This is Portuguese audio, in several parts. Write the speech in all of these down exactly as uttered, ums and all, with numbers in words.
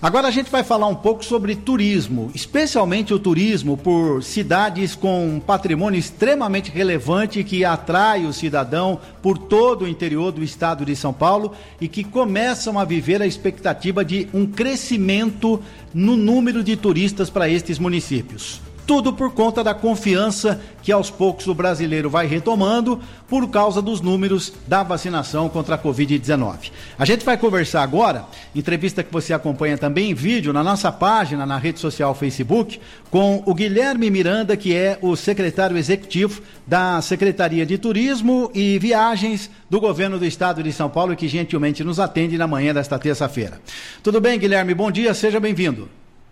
Agora a gente vai falar um pouco sobre turismo, especialmente o turismo por cidades com um patrimônio extremamente relevante que atrai o cidadão por todo o interior do estado de São Paulo e que começam a viver a expectativa de um crescimento no número de turistas para estes municípios. Tudo por conta da confiança que aos poucos o brasileiro vai retomando por causa dos números da vacinação contra a covid dezenove. A gente vai conversar agora, entrevista que você acompanha também em vídeo na nossa página, na rede social Facebook, com o Guilherme Miranda, que é o secretário executivo da Secretaria de Turismo e Viagens do Governo do Estado de São Paulo, que gentilmente nos atende na manhã desta terça-feira. Tudo bem, Guilherme? Bom dia, seja bem-vindo.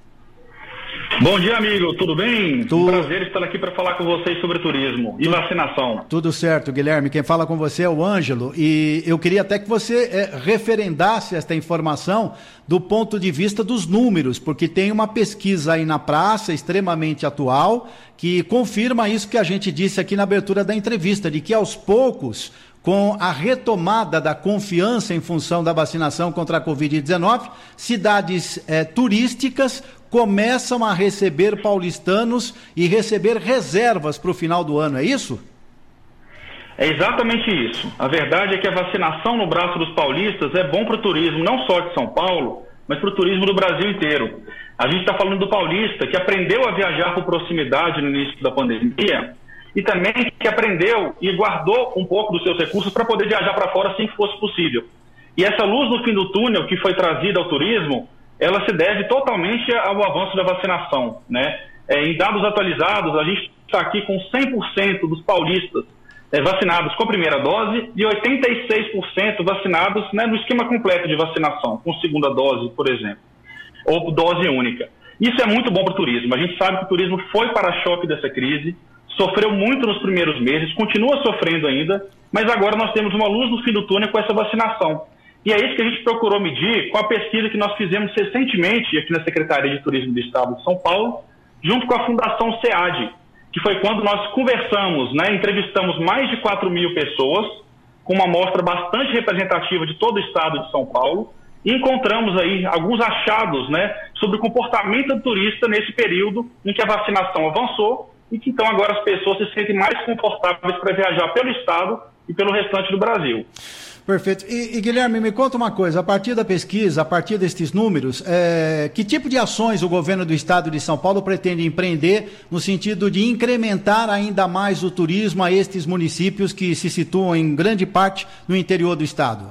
Bom dia, amigo. Tudo bem? Tu... Um prazer estar aqui para falar com vocês sobre turismo e tu... vacinação. Tudo certo, Guilherme. Quem fala com você é o Ângelo e eu queria até que você é, referendasse esta informação do ponto de vista dos números, porque tem uma pesquisa aí na praça extremamente atual que confirma isso que a gente disse aqui na abertura da entrevista, de que aos poucos, com a retomada da confiança em função da vacinação contra a covid dezenove, cidades eh, turísticas começam a receber paulistanos e receber reservas para o final do ano, é isso? É exatamente isso. A verdade é que a vacinação no braço dos paulistas é bom para o turismo, não só de São Paulo, mas para o turismo do Brasil inteiro. A gente está falando do paulista que aprendeu a viajar por proximidade no início da pandemia e também que aprendeu e guardou um pouco dos seus recursos para poder viajar para fora assim que fosse possível. E essa luz no fim do túnel que foi trazida ao turismo, ela se deve totalmente ao avanço da vacinação, né? É, em dados atualizados, a gente está aqui com cem por cento dos paulistas é, vacinados com a primeira dose e oitenta e seis por cento vacinados, né, no esquema completo de vacinação, com segunda dose, por exemplo, ou dose única. Isso é muito bom para o turismo. A gente sabe que o turismo foi para-choque dessa crise, sofreu muito nos primeiros meses, continua sofrendo ainda, mas agora nós temos uma luz no fim do túnel com essa vacinação. E é isso que a gente procurou medir com a pesquisa que nós fizemos recentemente aqui na Secretaria de Turismo do Estado de São Paulo, junto com a Fundação SEAD, que foi quando nós conversamos, né, entrevistamos mais de quatro mil pessoas, com uma amostra bastante representativa de todo o Estado de São Paulo, e encontramos aí alguns achados, né, sobre o comportamento do turista nesse período em que a vacinação avançou e que então agora as pessoas se sentem mais confortáveis para viajar pelo Estado e pelo restante do Brasil. Perfeito. E, e Guilherme, me conta uma coisa, a partir da pesquisa, a partir destes números, é, que tipo de ações o governo do Estado de São Paulo pretende empreender no sentido de incrementar ainda mais o turismo a estes municípios que se situam em grande parte no interior do Estado?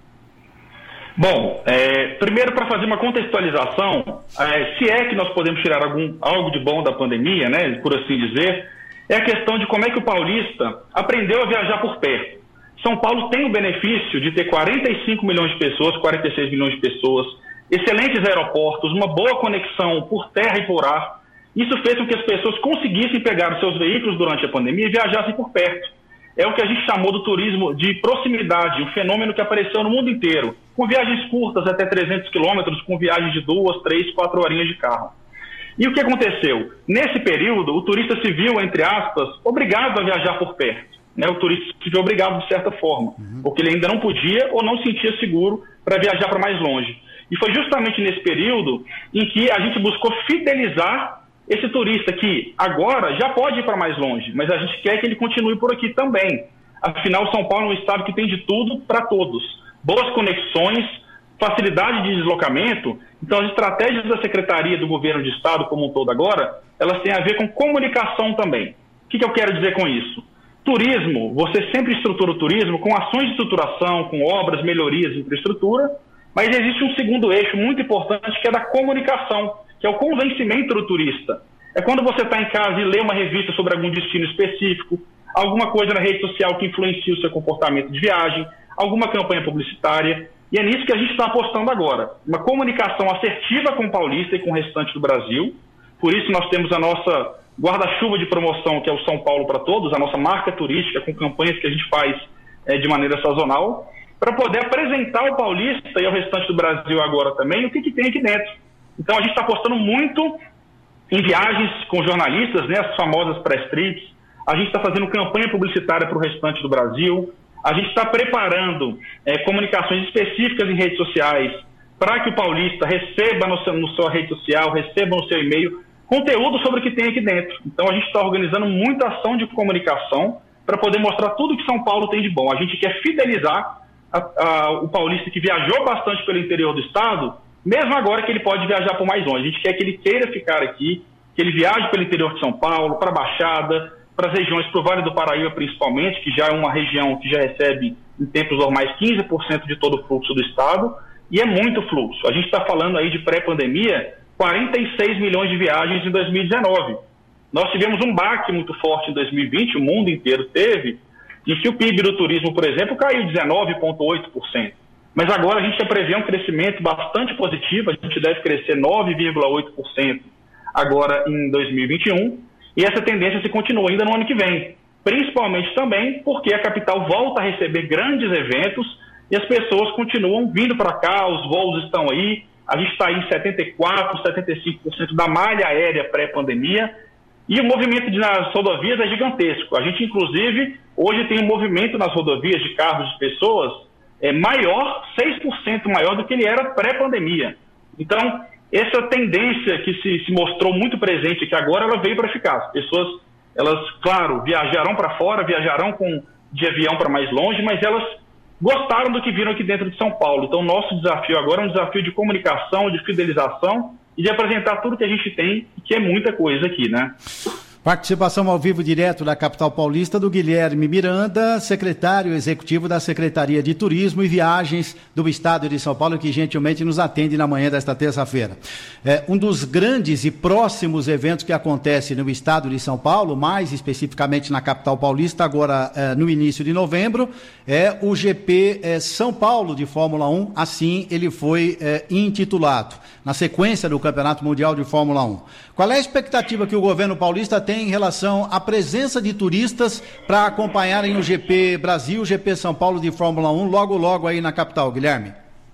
Bom, é, primeiro para fazer uma contextualização, é, se é que nós podemos tirar algum, algo de bom da pandemia, né, por assim dizer, é a questão de como é que o paulista aprendeu a viajar por perto. São Paulo tem o benefício de ter quarenta e cinco milhões de pessoas, quarenta e seis milhões de pessoas, excelentes aeroportos, uma boa conexão por terra e por ar. Isso fez com que as pessoas conseguissem pegar os seus veículos durante a pandemia e viajassem por perto. É o que a gente chamou do turismo de proximidade, um fenômeno que apareceu no mundo inteiro, com viagens curtas até trezentos quilômetros, com viagens de duas, três, quatro horinhas de carro. E o que aconteceu? Nesse período, o turista se viu, entre aspas, obrigado a viajar por perto. Né, o turista se viu obrigado de certa forma, uhum. porque ele ainda não podia ou não sentia seguro para viajar para mais longe. E foi justamente nesse período em que a gente buscou fidelizar esse turista que agora já pode ir para mais longe, mas a gente quer que ele continue por aqui também. Afinal, São Paulo é um estado que tem de tudo para todos. Boas conexões, facilidade de deslocamento. Então, as estratégias da Secretaria do Governo de Estado como um todo agora, elas têm a ver com comunicação também. O que, que eu quero dizer com isso? Turismo, você sempre estrutura o turismo com ações de estruturação, com obras, melhorias de infraestrutura, mas existe um segundo eixo muito importante que é da comunicação, que é o convencimento do turista. É quando você está em casa e lê uma revista sobre algum destino específico, alguma coisa na rede social que influencia o seu comportamento de viagem, alguma campanha publicitária, e é nisso que a gente está apostando agora. Uma comunicação assertiva com o paulista e com o restante do Brasil. Por isso nós temos a nossa guarda-chuva de promoção, que é o São Paulo para Todos, a nossa marca turística com campanhas que a gente faz é, de maneira sazonal, para poder apresentar ao paulista e ao restante do Brasil agora também o que, que tem aqui dentro. Então a gente está apostando muito em viagens com jornalistas, né, as famosas press trips. A gente está fazendo campanha publicitária para o restante do Brasil. A gente está preparando é, comunicações específicas em redes sociais para que o paulista receba no seu, no sua rede social, receba no seu e-mail conteúdo sobre o que tem aqui dentro. Então a gente está organizando muita ação de comunicação para poder mostrar tudo que São Paulo tem de bom. A gente quer fidelizar a, a, o paulista que viajou bastante pelo interior do estado, mesmo agora que ele pode viajar por mais longe. A gente quer que ele queira ficar aqui, que ele viaje pelo interior de São Paulo, para a Baixada, para as regiões, para o Vale do Paraíba principalmente, que já é uma região que já recebe, em tempos normais, quinze por cento de todo o fluxo do estado, e é muito fluxo. A gente está falando aí de pré-pandemia, quarenta e seis milhões de viagens em dois mil e dezenove. Nós tivemos um baque muito forte em dois mil e vinte, o mundo inteiro teve, em que o P I B do turismo, por exemplo, caiu dezenove vírgula oito por cento. Mas agora a gente já prevê um crescimento bastante positivo, a gente deve crescer nove vírgula oito por cento agora em dois mil e vinte e um, e essa tendência se continua ainda no ano que vem, principalmente também porque a capital volta a receber grandes eventos e as pessoas continuam vindo para cá, os voos estão aí, a gente está aí em setenta e quatro por cento, setenta e cinco por cento da malha aérea pré-pandemia, e o movimento de, nas rodovias é gigantesco. A gente, inclusive, hoje tem um movimento nas rodovias de carros de pessoas é, maior, seis por cento maior do que ele era pré-pandemia. Então, essa tendência que se, se mostrou muito presente aqui agora, ela veio para ficar. As pessoas, elas, claro, viajarão para fora, viajarão com, de avião para mais longe, mas elas gostaram do que viram aqui dentro de São Paulo. Então, nosso desafio agora é um desafio de comunicação, de fidelização e de apresentar tudo que a gente tem, que é muita coisa aqui, né? Participação ao vivo direto da capital paulista do Guilherme Miranda, secretário executivo da Secretaria de Turismo e Viagens do Estado de São Paulo, que gentilmente nos atende na manhã desta terça-feira. É, um dos grandes e próximos eventos que acontece no Estado de São Paulo, mais especificamente na capital paulista, agora é, no início de novembro, é o G P é, São Paulo de Fórmula um, assim ele foi é, intitulado, na sequência do Campeonato Mundial de Fórmula um. Qual é a expectativa que o governo paulista tem em relação à presença de turistas para acompanharem o G P Brasil, o G P São Paulo de Fórmula um, logo, logo aí na capital, Guilherme?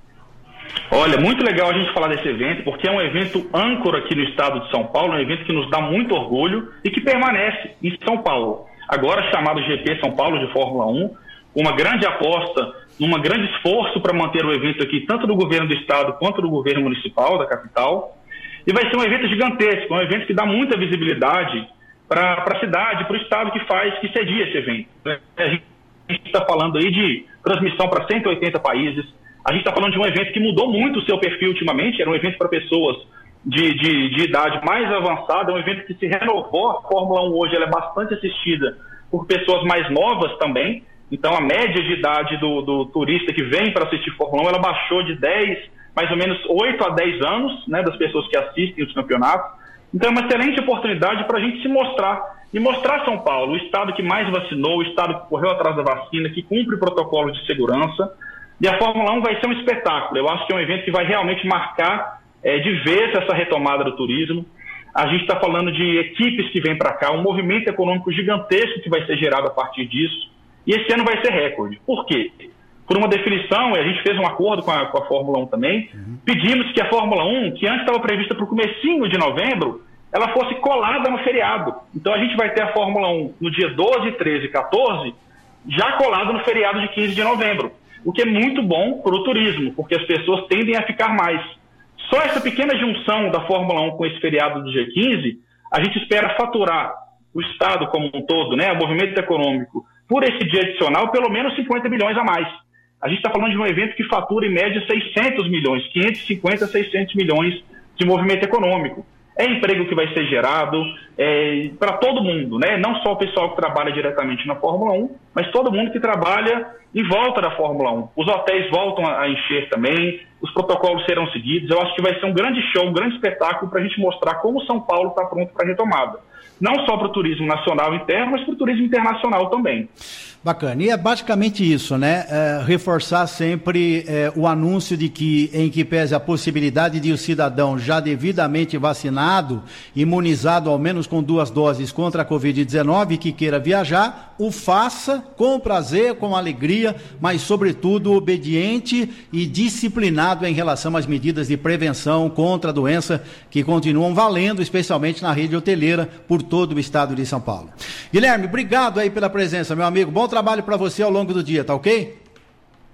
Olha, muito legal a gente falar desse evento, porque é um evento âncora aqui no estado de São Paulo, é um evento que nos dá muito orgulho e que permanece em São Paulo. Agora chamado G P São Paulo de Fórmula um, uma grande aposta, um grande esforço para manter o evento aqui, tanto do governo do estado quanto do governo municipal da capital. E vai ser um evento gigantesco, um evento que dá muita visibilidade para a cidade, para o estado que faz, que cedia esse evento. A gente está falando aí de transmissão para cento e oitenta países, a gente está falando de um evento que mudou muito o seu perfil ultimamente, era um evento para pessoas de, de, de idade mais avançada, é um evento que se renovou, a Fórmula um hoje ela é bastante assistida por pessoas mais novas também, então a média de idade do, do turista que vem para assistir Fórmula um, ela baixou de dez, mais ou menos oito a dez anos, né, das pessoas que assistem os campeonatos. Então é uma excelente oportunidade para a gente se mostrar, e mostrar São Paulo, o estado que mais vacinou, o estado que correu atrás da vacina, que cumpre protocolos de segurança, e a Fórmula um vai ser um espetáculo. Eu acho que é um evento que vai realmente marcar é, de vez essa retomada do turismo. A gente está falando de equipes que vêm para cá, um movimento econômico gigantesco que vai ser gerado a partir disso, e esse ano vai ser recorde. Por quê? Por uma definição, e a gente fez um acordo com a, com a Fórmula um também, uhum. Pedimos que a Fórmula um, que antes estava prevista para o comecinho de novembro, ela fosse colada no feriado. Então a gente vai ter a Fórmula um no dia doze, treze e quatorze, já colado no feriado de quinze de novembro, o que é muito bom para o turismo, porque as pessoas tendem a ficar mais. Só essa pequena junção da Fórmula um com esse feriado do dia quinze, a gente espera faturar o estado como um todo, né, o movimento econômico, por esse dia adicional, pelo menos cinquenta milhões a mais. A gente está falando de um evento que fatura em média seiscentos milhões, quinhentos e cinquenta, seiscentos milhões de movimento econômico. É emprego que vai ser gerado é, para todo mundo, né? Não só o pessoal que trabalha diretamente na Fórmula um, mas todo mundo que trabalha em volta da Fórmula um. Os hotéis voltam a encher também, os protocolos serão seguidos. Eu acho que vai ser um grande show, um grande espetáculo para a gente mostrar como São Paulo está pronto para a retomada. Não só para o turismo nacional interno, mas para o turismo internacional também. Bacana. E é basicamente isso, né? É, reforçar sempre é, o anúncio de que, em que pese a possibilidade de o cidadão já devidamente vacinado, imunizado ao menos com duas doses contra a covid dezenove, que queira viajar, o faça com prazer, com alegria, mas sobretudo obediente e disciplinado em relação às medidas de prevenção contra a doença que continuam valendo, especialmente na rede hoteleira, por todo o estado de São Paulo. Guilherme, obrigado aí pela presença, meu amigo. Bom trabalho para você ao longo do dia, tá ok?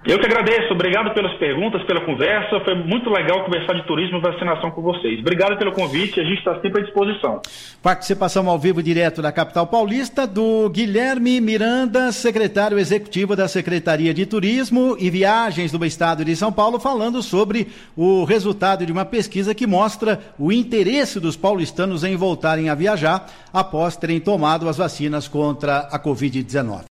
Eu que agradeço, obrigado pelas perguntas, pela conversa, foi muito legal conversar de turismo e vacinação com vocês. Obrigado pelo convite, a gente está sempre à disposição. Participação ao vivo direto da capital paulista do Guilherme Miranda, secretário executivo da Secretaria de Turismo e Viagens do Estado de São Paulo, falando sobre o resultado de uma pesquisa que mostra o interesse dos paulistanos em voltarem a viajar após terem tomado as vacinas contra a covid dezenove.